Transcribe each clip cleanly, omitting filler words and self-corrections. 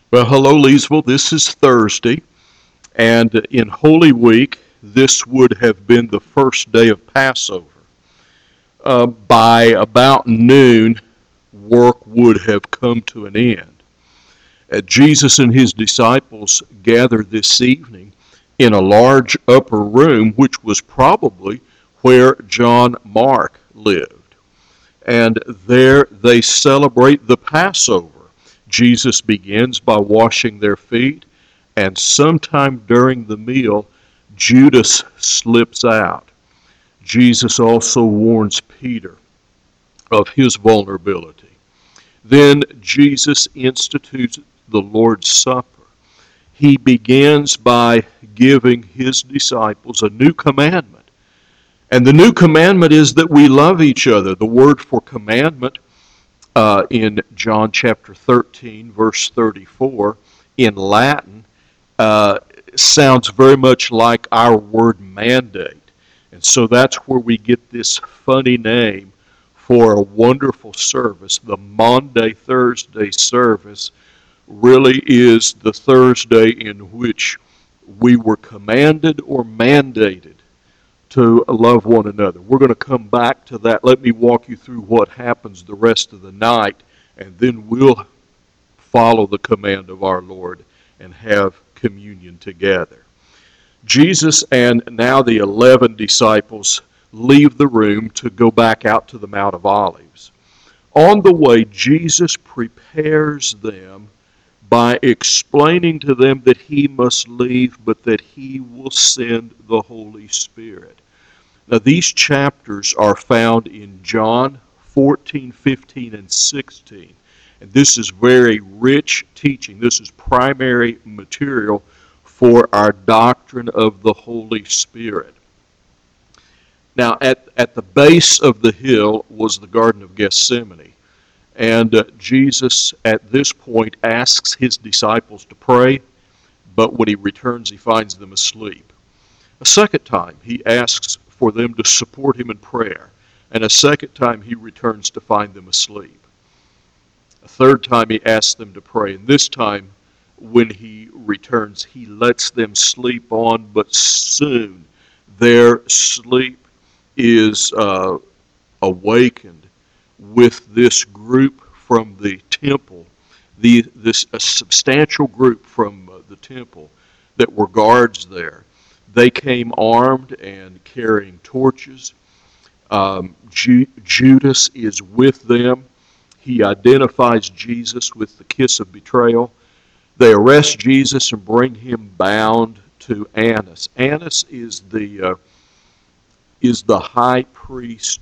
Well, hello, Leesville. This is Thursday, and in Holy Week, this would have been the first day of Passover. By about noon, work would have come to an end. Jesus and his disciples gathered this evening in a large upper room, which was probably where John Mark lived. And there they celebrate the Passover. Jesus begins by washing their feet, and sometime during the meal, Judas slips out. Jesus also warns Peter of his vulnerability. Then Jesus institutes the Lord's Supper. He begins by giving his disciples a new commandment. And the new commandment is that we love each other. The word for commandment in John chapter 13, verse 34, in Latin, sounds very much like our word mandate. And so that's where we get this funny name for a wonderful service. The Maundy Thursday service really is the Thursday in which we were commanded or mandated to love one another. We're going to come back to that. Let me walk you through what happens the rest of the night, and then we'll follow the command of our Lord and have communion together. Jesus and now the 11 disciples leave the room to go back out to the Mount of Olives. On the way, Jesus prepares them by explaining to them that he must leave, but that he will send the Holy Spirit. Now, these chapters are found in John 14, 15, and 16. And this is very rich teaching. This is primary material for our doctrine of the Holy Spirit. Now, at the base of the hill was the Garden of Gethsemane. And Jesus, at this point, asks his disciples to pray, but when he returns, he finds them asleep. A second time, he asks for them to support him in prayer. And a second time, he returns to find them asleep. A third time, he asks them to pray. And this time, when he returns, he lets them sleep on, but soon their sleep is awakened with this group from the temple, a substantial group from the temple that were guards there. They came armed and carrying torches. Judas is with them. He identifies Jesus with the kiss of betrayal. They arrest Jesus and bring him bound to Annas. Annas is the high priest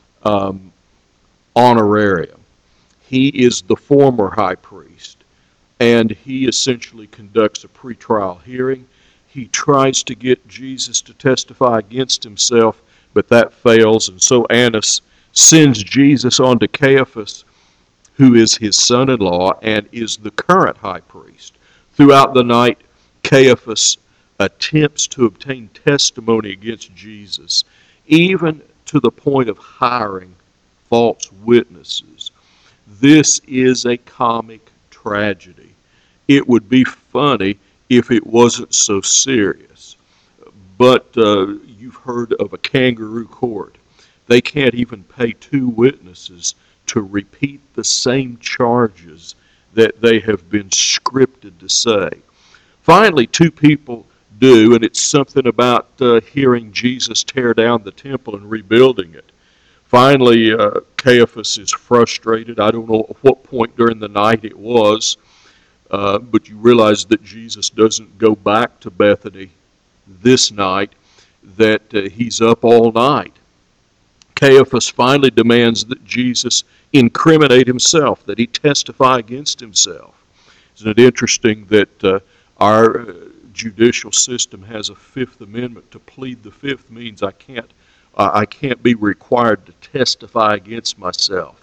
honorarium. He is the former high priest, and he essentially conducts a pretrial hearing. He tries to get Jesus to testify against himself, but that fails, and so Annas sends Jesus on to Caiaphas, who is his son-in-law and is the current high priest. Throughout the night, Caiaphas attempts to obtain testimony against Jesus, even to the point of hiring false witnesses. This is a comic tragedy. It would be funny if it wasn't so serious. But you've heard of a kangaroo court. They can't even pay two witnesses to repeat the same charges that they have been scripted to say. Finally, two people do, and it's something about hearing Jesus tear down the temple and rebuilding it. Finally, Caiaphas is frustrated. I don't know at what point during the night it was, but you realize that Jesus doesn't go back to Bethany this night, that he's up all night. Caiaphas finally demands that Jesus incriminate himself, that he testify against himself. Isn't it interesting that our judicial system has a Fifth Amendment? To plead the Fifth means I can't be required to testify against myself.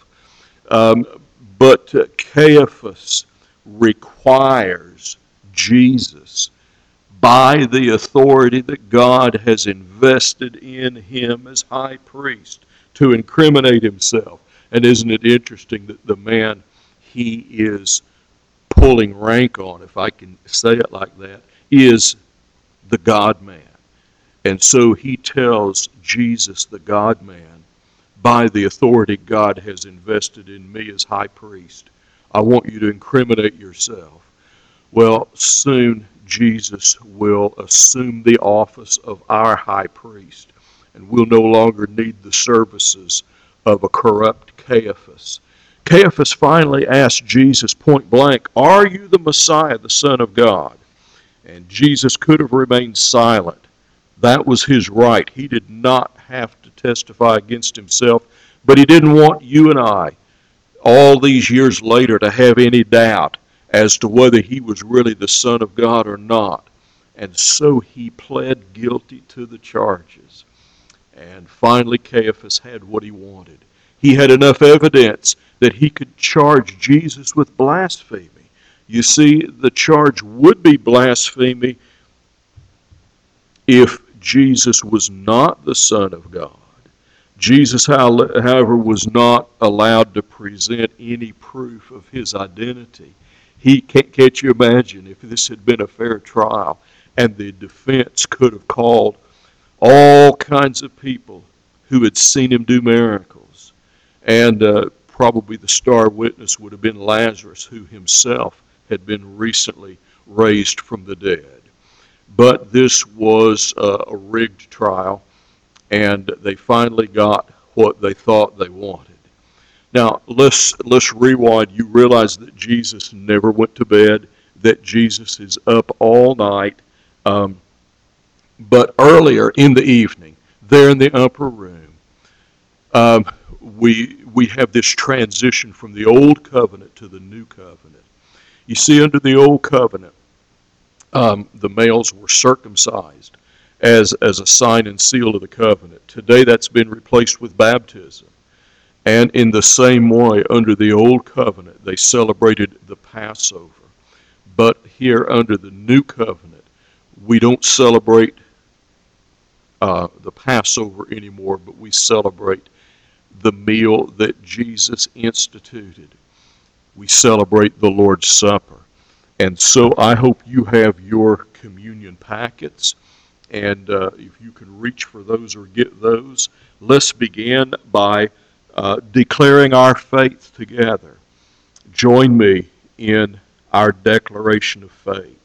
But Caiaphas requires Jesus, by the authority that God has invested in him as high priest, to incriminate himself. And isn't it interesting that the man, he is pulling rank on, if I can say it like that, is the God-man. And so he tells Jesus, the God-man, by the authority God has invested in me as high priest, I want you to incriminate yourself. Well, soon Jesus will assume the office of our high priest, and we'll no longer need the services of a corrupt Caiaphas. Caiaphas finally asked Jesus point blank, "Are you the Messiah, the Son of God?" And Jesus could have remained silent. That was his right. He did not have to testify against himself, but he didn't want you and I, all these years later, to have any doubt as to whether he was really the Son of God or not. And so he pled guilty to the charges. And finally, Caiaphas had what he wanted. He had enough evidence that he could charge Jesus with blasphemy. You see, the charge would be blasphemy if Jesus was not the Son of God. Jesus, however, was not allowed to present any proof of his identity. Can't you imagine if this had been a fair trial and the defense could have called all kinds of people who had seen him do miracles. And probably the star witness would have been Lazarus, who himself had been recently raised from the dead. But this was a rigged trial, and they finally got what they thought they wanted. Now, let's rewind. You realize that Jesus never went to bed, that Jesus is up all night. But earlier in the evening, there in the upper room, we have this transition from the old covenant to the new covenant. You see, under the old covenant, the males were circumcised as a sign and seal of the covenant. Today, that's been replaced with baptism. And in the same way, under the old covenant, they celebrated the Passover. But here under the new covenant, we don't celebrate the Passover anymore, but we celebrate the meal that Jesus instituted. We celebrate the Lord's Supper. And so I hope you have your communion packets, and if you can reach for those or get those, let's begin by declaring our faith together. Join me in our declaration of faith.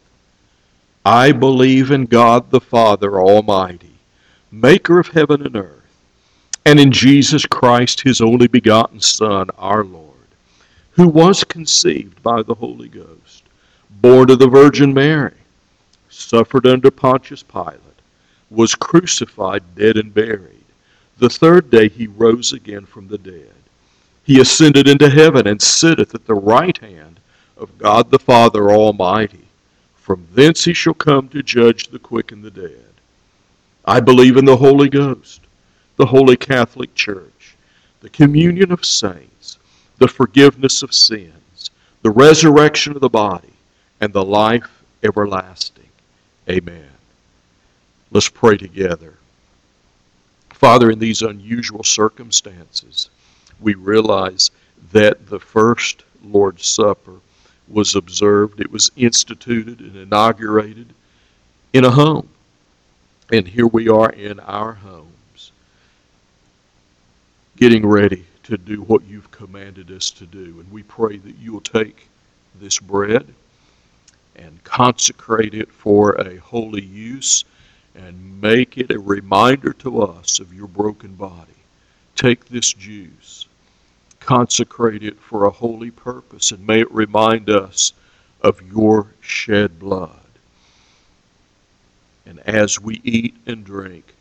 I believe in God the Father Almighty, maker of heaven and earth, and in Jesus Christ, his only begotten Son, our Lord, who was conceived by the Holy Ghost, born of the Virgin Mary, suffered under Pontius Pilate, was crucified, dead, and buried. The third day he rose again from the dead. He ascended into heaven and sitteth at the right hand of God the Father Almighty. From thence he shall come to judge the quick and the dead. I believe in the Holy Ghost, the Holy Catholic Church, the communion of saints, the forgiveness of sins, the resurrection of the body, and the life everlasting. Amen. Let's pray together. Father, in these unusual circumstances, we realize that the first Lord's Supper was observed, it was instituted and inaugurated in a home. And here we are in our homes, getting ready to do what you've commanded us to do. And we pray that you will take this bread and consecrate it for a holy use and make it a reminder to us of your broken body. Take this juice, consecrate it for a holy purpose, and may it remind us of your shed blood. And as we eat and drink,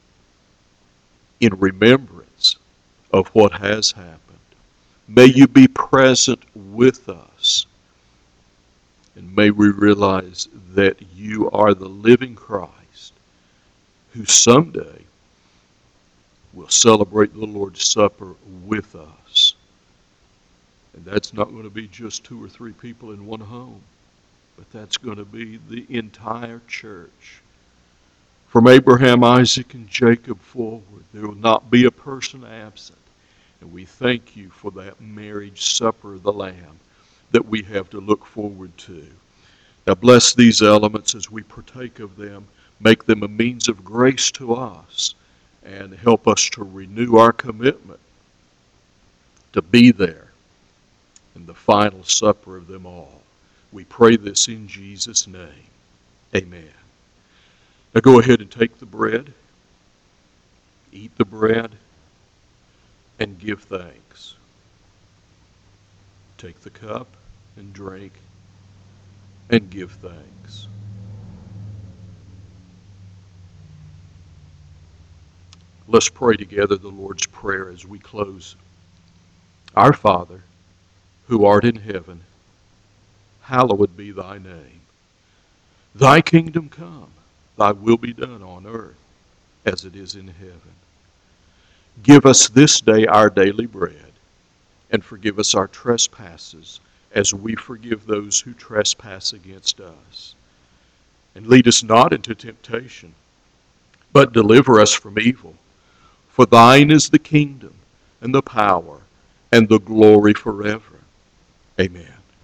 in remembrance of what has happened, may you be present with us. And may we realize that you are the living Christ, who someday will celebrate the Lord's Supper with us. And that's not going to be just 2 or 3 people in one home, but that's going to be the entire church. From Abraham, Isaac, and Jacob forward, there will not be a person absent. And we thank you for that marriage supper of the Lamb. that we have to look forward to. Now bless these elements as we partake of them. Make them a means of grace to us, and help us to renew our commitment to be there in the final supper of them all. We pray this in Jesus' name. Amen. Now go ahead and take the bread, eat the bread, and give thanks. Take the cup and drink and give thanks. Let's pray together the Lord's Prayer as we close. Our Father, who art in heaven, hallowed be thy name. Thy kingdom come, thy will be done on earth as it is in heaven. Give us this day our daily bread, and forgive us our trespasses as we forgive those who trespass against us. And lead us not into temptation, but deliver us from evil. For thine is the kingdom, and the power, and the glory forever. Amen.